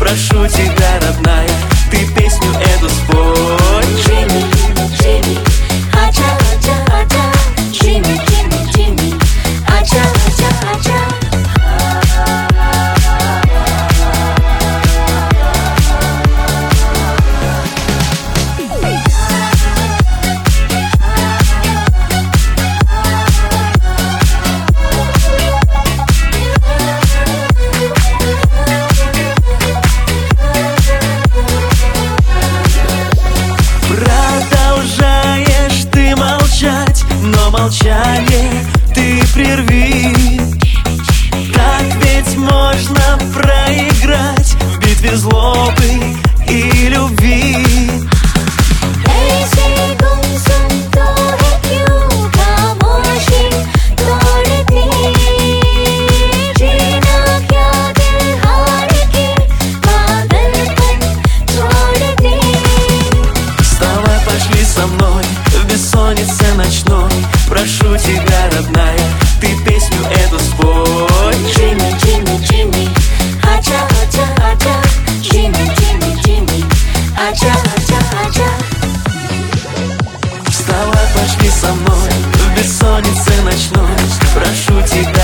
прошу тебя, родная, ты песню эту спой. Джимми, Джимми, ача, ача, ача. Джимми, Джимми, Джимми, ача, ача, ача. Продолжаешь ты молчать, но молчание ты прерви. Так ведь можно проиграть в битве злобы и любви. ऐसे गुमसुम तो है क्यों खामोशी तोड़ती, जीना क्या दिल हार के पागलपन छोड़ती. Вставай, пошли со мной в бессоннице ночной. Прошу тебя, родная, ты песню эту спой. Джимми, Джимми, Джимми, ача, ача, ача. Джимми, Джимми, Джимми, ача, ача, ача. Вставай, пошли со мной в бессоннице ночной. Прошу тебя,